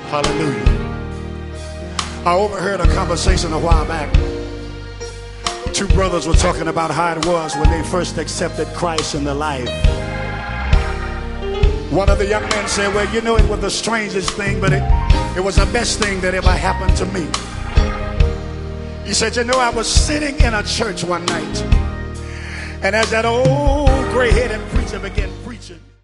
Hallelujah. I overheard a conversation a while back. Two brothers were talking about how it was when they first accepted Christ in their life. One of the young men said, well, you know, it was the strangest thing, but it was the best thing that ever happened to me. He said, you know, I was sitting in a church one night, and as that old gray-headed preacher began preaching,